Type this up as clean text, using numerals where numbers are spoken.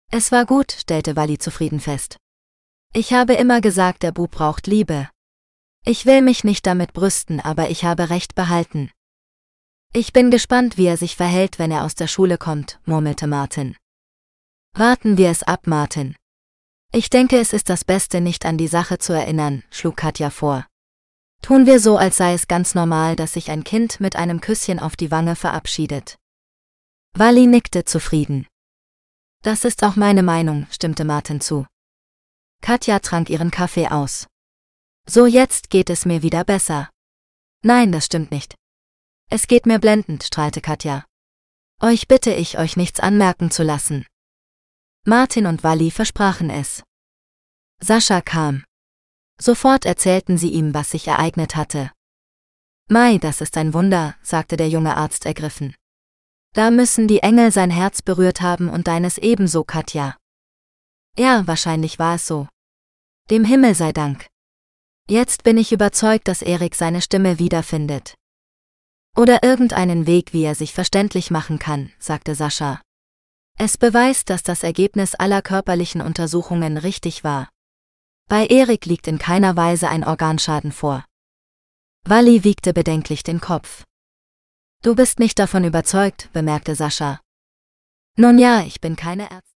Es war gut, stellte Wally zufrieden fest. Ich habe immer gesagt, der Bub braucht Liebe. Ich will mich nicht damit brüsten, aber ich habe recht behalten. Ich bin gespannt, wie er sich verhält, wenn er aus der Schule kommt, murmelte Martin. Warten wir es ab, Martin. Ich denke, es ist das Beste, nicht an die Sache zu erinnern, schlug Katja vor. Tun wir so, als sei es ganz normal, dass sich ein Kind mit einem Küsschen auf die Wange verabschiedet. Wally nickte zufrieden. Das ist auch meine Meinung, stimmte Martin zu. Katja trank ihren Kaffee aus. So, jetzt geht es mir wieder besser. Nein, das stimmt nicht. Es geht mir blendend, strahlte Katja. Euch bitte ich, euch nichts anmerken zu lassen. Martin und Wally versprachen es. Sascha kam. Sofort erzählten sie ihm, was sich ereignet hatte. Mei, das ist ein Wunder, sagte der junge Arzt ergriffen. Da müssen die Engel sein Herz berührt haben und deines ebenso, Katja. Ja, wahrscheinlich war es so. Dem Himmel sei Dank. Jetzt bin ich überzeugt, dass Erik seine Stimme wiederfindet. Oder irgendeinen Weg, wie er sich verständlich machen kann, sagte Sascha. Es beweist, dass das Ergebnis aller körperlichen Untersuchungen richtig war. Bei Erik liegt in keiner Weise ein Organschaden vor. Wally wiegte bedenklich den Kopf. Du bist nicht davon überzeugt, bemerkte Sascha. Nun ja, ich bin keine Ärztin.